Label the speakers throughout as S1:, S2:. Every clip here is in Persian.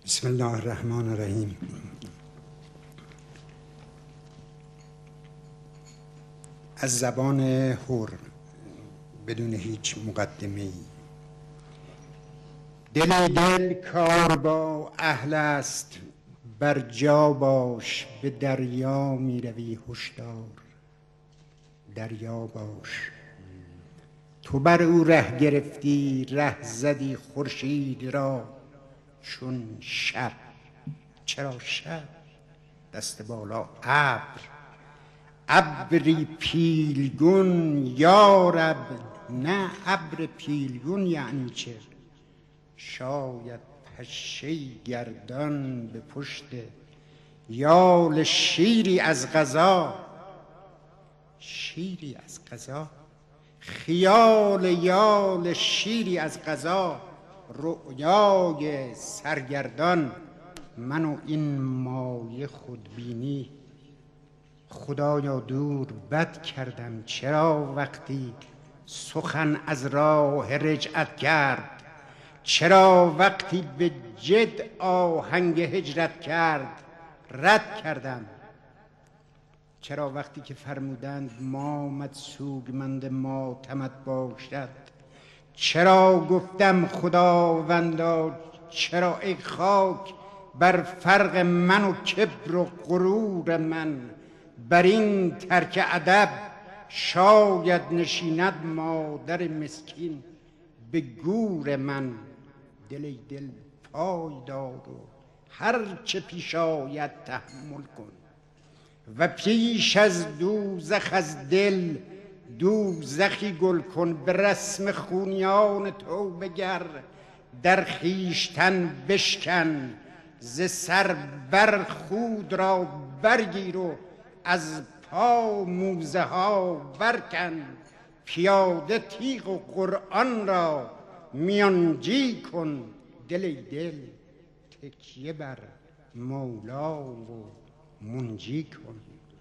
S1: بسم الله الرحمن الرحیم. از زبان حر بدون هیچ مقدمه‌ای. دل کار با اهل است، بر جا باش، به دریا می روی هشدار. دریا باش، تو بر او ره گرفتی، ره زدی خورشید را چون شب. چرا شب؟ دست بالا ابر، ابری پیلگون یارب. نه ابر پیلگون یعنی چه؟ شاید پشه گردان به پشت یال شیری از قضا. شیری از قضا، خیال یال شیری از قضا، رؤیای سرگردان. من و این مایه خودبینی، خدایا دور بد کردم. چرا وقتی سخن از راه رجعت کرد، چرا وقتی به جد آهنگ هجرت کرد رد کردم؟ چرا وقتی که فرمودند مامت سوگمند ماتمت باشد، چرا گفتم خداوندا چرا؟ ای خاک بر فرق من و کبر و غرور من، بر این ترک ادب شاید نشیند مادر مسکین به گور من. دل ای دل پای دار و هر چه پیش آید تحمل کن، و پیش از دوزخ از دل دوزخی گل کن. به رسم خونیان توبه گر در خویشتن بشکن، ز سر بر خود را برگیر و از پا موزه ها برکن. پیاده تیغ و قرآن را میانجی کن. دل ای دل تکیه بر مولا و منجی کن.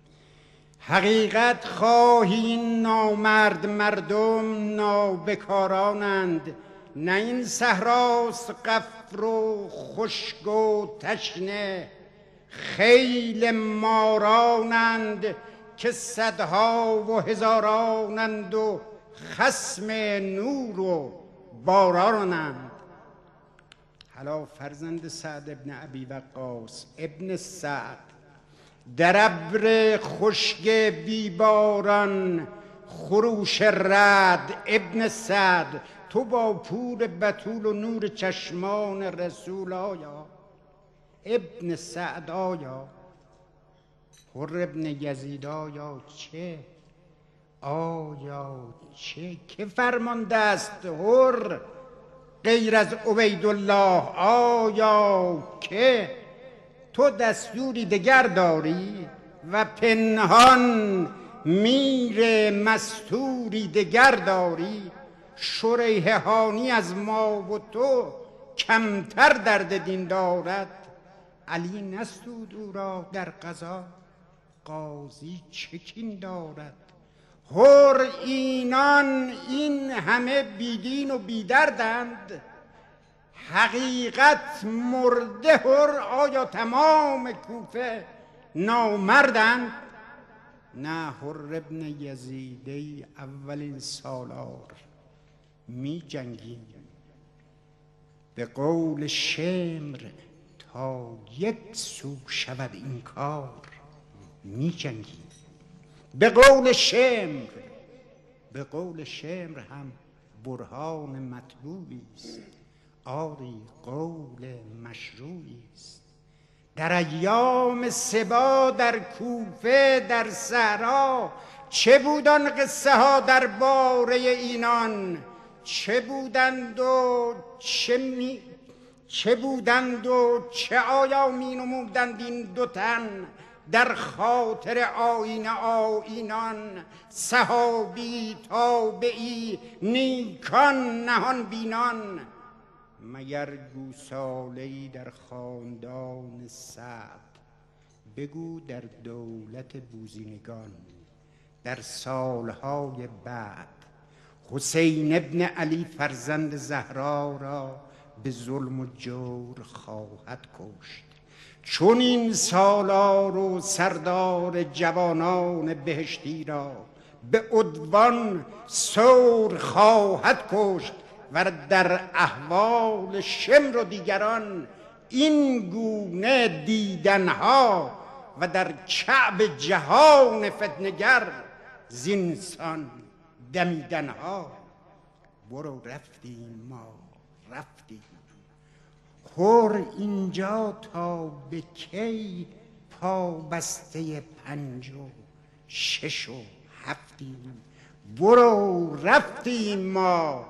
S1: حقیقت خواهی نامرد مردم نابکارانند، نه این صحراست قفر و خشک و تشنه. خیل مارانند که صدها و هزارانند و خصم نور و بارانند. حالا فرزند سعد ابن ابی وقاص ابن سعد، در ابر خشک بیباران خروش رعد. ابن سعد تو با پور بتول و نور چشمان رسول آیا؟ ابن سعد آیا؟ حر ابن یزید آیا؟ چه؟ آیا چه؟ که فرمانده است حر غیر از عبیدالله؟ آیا که تو دستوری دگر داری و پنهان میر مستوری دگر داری؟ شریحانی از ما و تو کمتر درد دین دارد. علی نستود او را در قضا، قاضی چه کین دارد؟ حر اینان این همه بیدین و بیدردند، حقیقت مرده حر آیا تمام کوفه نامردند؟ نه حر ابن یزیدی اولین سالار می جنگیم به قول شمر تا یک سو شود این کار می جنگیم. به قول شمر، به قول شمر هم برهان مطبوعی است، آری قول مشروعی است. در ایام سبا در کوفه در صحرا چه بود آن قصه ها در باره اینان؟ چه بودند و چه آیا می نمودند این دو تن در خاطر آیین آیینان؟ صحابی تابعی نیکان نهان بینان، مگر گوساله‌ای در خاندان سعد؟ بگو در دولت بوزینگان در سالهای بعد حسین ابن علی فرزند زهرا را به ظلم و جور خواهد کشت. چون این سالار و سردار جوانان بهشتی را به عدوان سور خواهد کشت و در احوال شمر و دیگران این گونه دیدنها و در کعب جهان فتنگر زینسان دمیدنها. برو رفتیم ما رفتیم، خور اینجا تا به کی پا بسته 5 و 6 و 7یم. برو رفتیم ما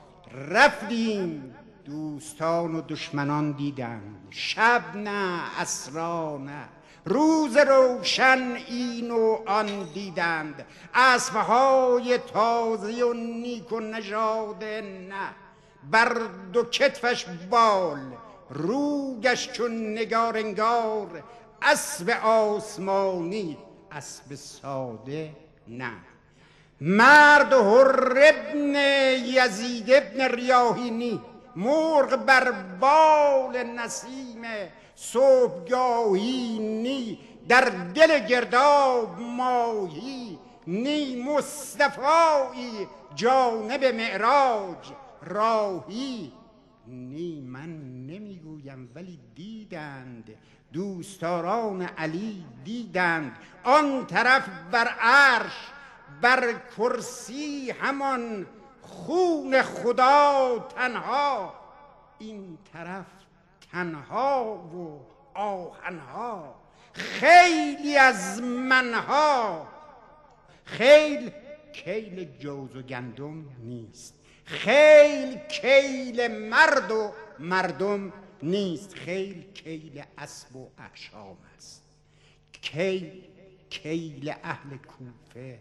S1: رفتیم، دوستان و دشمنان دیدند، شب نه اسرا نه روز روشن این و آن دیدند، اسبهای تازه و نیک و نژاده نه، بر 2 کتفش بال روگش چون نگارنگار، اسب آسمانی اسب ساده نه. مرد حر ابن یزید ابن ریاحینی، مرغ بر بال نسیم صبحگاهی نی، در دل گرداب ماهی نی، مصطفایی جانب معراج راهی نی. من نمیگویم ولی دیدند، دوستداران علی دیدند، آن طرف بر عرش بر کرسی همان خون خدا تنها، این طرف تنها و آهنها، خیلی از منها. خیل کیل جوز و گندم نیست، خیل کیل مرد و مردم نیست، خیل کیل اسب و احشام است، کیل اهل کوفه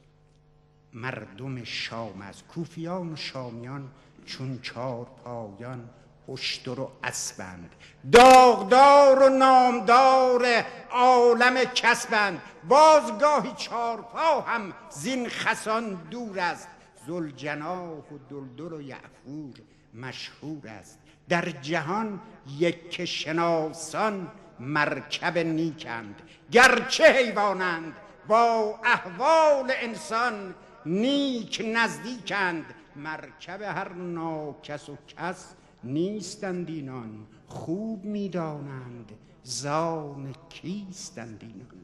S1: مردم شام است. کوفیان و شامیان چون 4 پایان اشتر و اسبند، داغدار و نامدار عالم کسبند، بازگاهی 4 پا هم زین خسان دور است، ذوالجناح و دلدل و یعفور مشهور است. در جهان یک شناسان مرکب نیکند، گرچه حیوانند با احوال انسان نیک نزدیکند، مرکب هر ناکس و کس نیستند اینان، خوب میدانند زان کیستند اینان.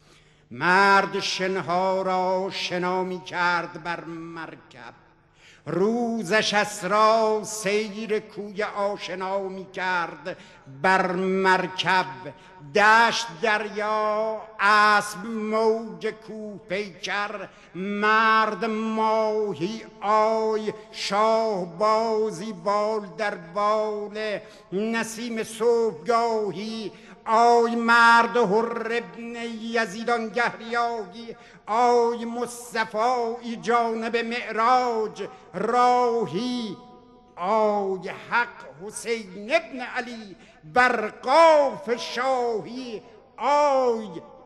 S1: مرد شنها را شنا می کرد بر مرکب، روزش اسرا سیر کوی آشنا می کرد بر مرکب، دشت دریا اسب موج کوه پیکر، مرد ماهی آی شاه بازی بال در بال، نسیم صبحگاهی آی مرد حر ابن یزید آنگه ریاحی، آی مصطفایی جانب معراج راهی، آی حق حسین ابن علی بر قاف شاهی، آی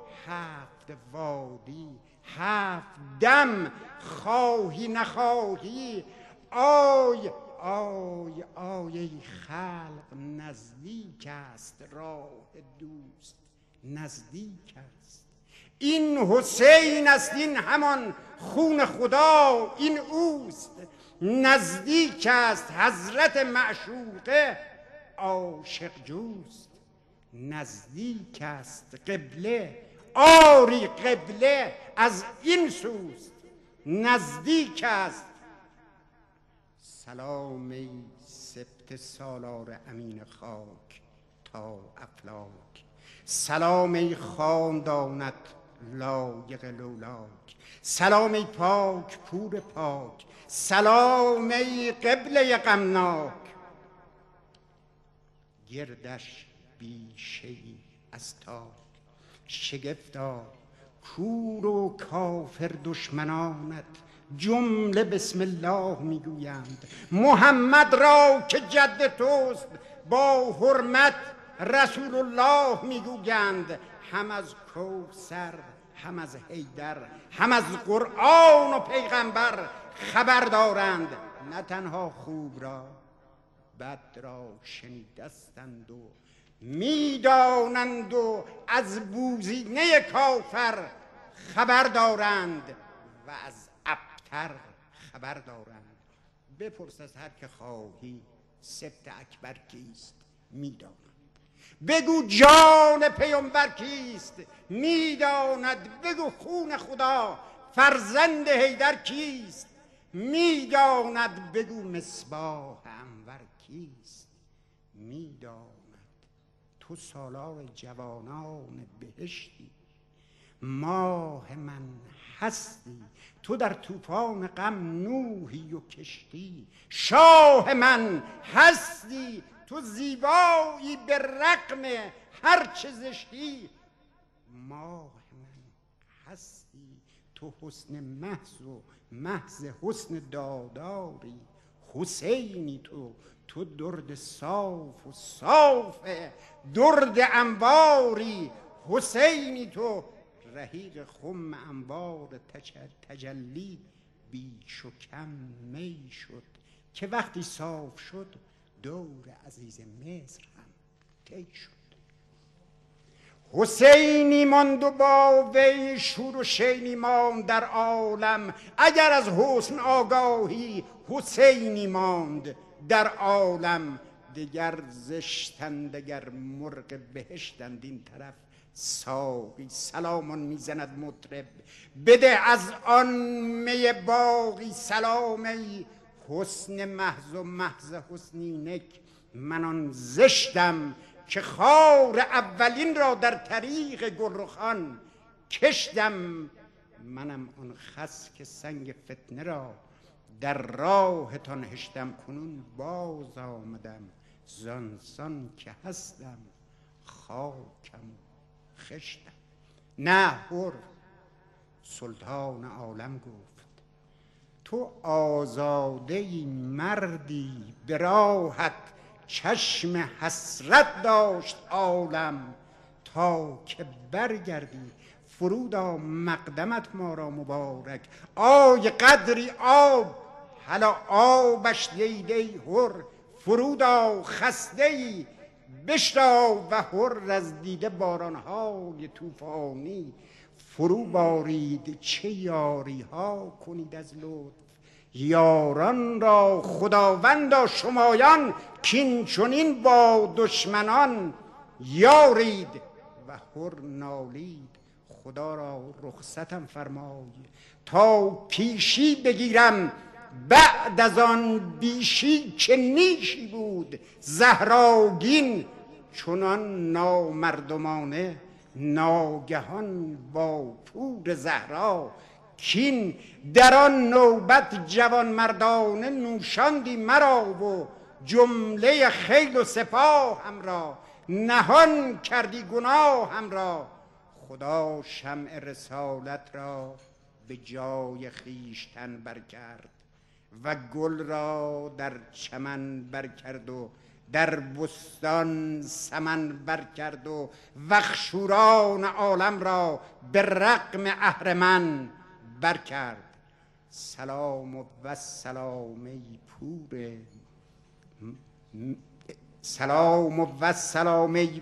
S1: 7 وادی 7 دم خواهی نخواهی، آی آی آی ای خلق نزدیک است راه دوست نزدیک است. این حسین است، این همان خون خدا این اوست، نزدیک است حضرت معشوقه عاشق جوست، نزدیک است قبله آری قبله از این سوست، نزدیک است. سلام ای سبط سالار امین خاک تا افلاک، سلام ای خاندانت لایق لولاک، سلام ای پاک پور پاک، سلام ای قبله غمناک. گردش بیشه‌ای از تاک شگفتا، کور و کافر دشمنانت جمله بسم الله میگویند، محمد را که جد توست با حرمت رسول الله میگویند، هم از کوثر هم از حیدر هم از قرآن و پیغمبر خبر دارند، نه تنها خوب را بد را شنیدستند و میدانند و از بوزینه کافر خبر دارند و از ابتر خبر دارند. بپرس از هر که خواهی سبط اکبر کیست میداند. بگو جان پیامبر کیست میداند. بگو خون خدا فرزند حیدر کیست میداند. بگو مصباح انور کیست میداند. تو سالار جوانان بهشتی، ماه من هستی. تو در طوفان غم نوحی و کشتی، شاه من هستی. تو زیبایی به رغم هر چه زشتی، ماه من هستی. تو حسن محض و محض حسن داداری، حسینی تو درد صاف و صاف درد انواری. حسینی تو رحیق خم انوار تجلی. بیش و کم می شد که وقتی صاف شد دور عزیز مصر هم طی شد. حسینی ماند و با وی شور و شینی ماند در عالم. اگر از حسن آگاهی حسینی ماند در عالم. دگر زشتند دگر مرغ بهشتند این طرف ساقی. سلامان میزند مطرب بده از آن می باقی. سلام ای حسن محض و محض حسنینک. من آن زشتم که خار اولین را در طریق گلرخان کشتم. منم آن خس که سنگ فتنه را در راهتان هشتم. کنون باز آمدم زانسان که هستم خاکم خشتم. نه هر سلطان عالم گفت تو آزاده ای مردی به راهت چشم حسرت داشت عالم. تا که برگردی فرودا مقدمت ما را مبارک. آی قدری آب هلا آبش دیده هر. فرودا خسته ای بشتا و هر. از دیده بارانهای طوفانی فرو بارید. چه یاری ها کنید از لطف یاران را خداوندا شمایان. کین چنین با دشمنان یارید. و هر نالید خدا را رخصتم فرمای. تا پیشی بگیرم بعد از آن بیشی که نیشی بود زهراگین. چنان نامردمانه ناگهان با پور زهرا کین. در آن نوبت جوان مردانه نوشاندی مرا و جمله خیل و سپاه هم را. نهان کردی گناه هم را. خدا شمع رسالت را به جای خیشتن برکرد. و گل را در چمن برکرد و در بستان سمن برکرد. و وخشوران عالم را به رغم اهرمن برکرد. سلام و سلام ای پور سلام و سلام ای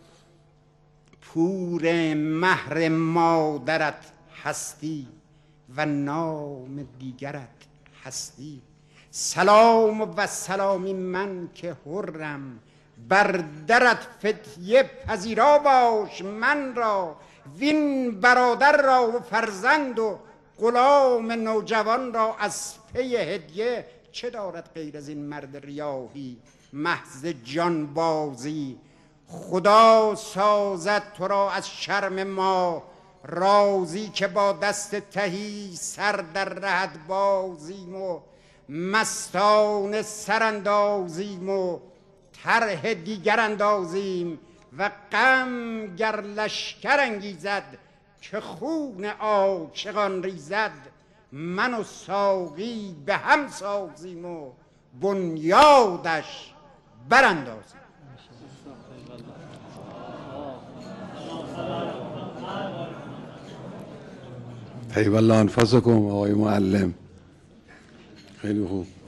S1: پور مهر مادرت هستی و نام دیگرت هستی. سلام و سلامی من که حرم بر درت فتیه پذیرا باش من را. وین برادر را و فرزند و غلام نوجوان را از پی هدیه چه دارد غیر از این مرد ریاحی محض جان بازی. خدا سازد تو را از شرم ما رازی. که با دست تهی سر در رهت بازیم و مستان سر اندازیم و طرح دیگر اندازیم. و غم گر لشکر انگیزد که خون عاشقان ریزد. من و ساقی به هم سازیم و بنیادش براندازیم.
S2: طیب الله انفسکم آقای معلم. خیلی خوب.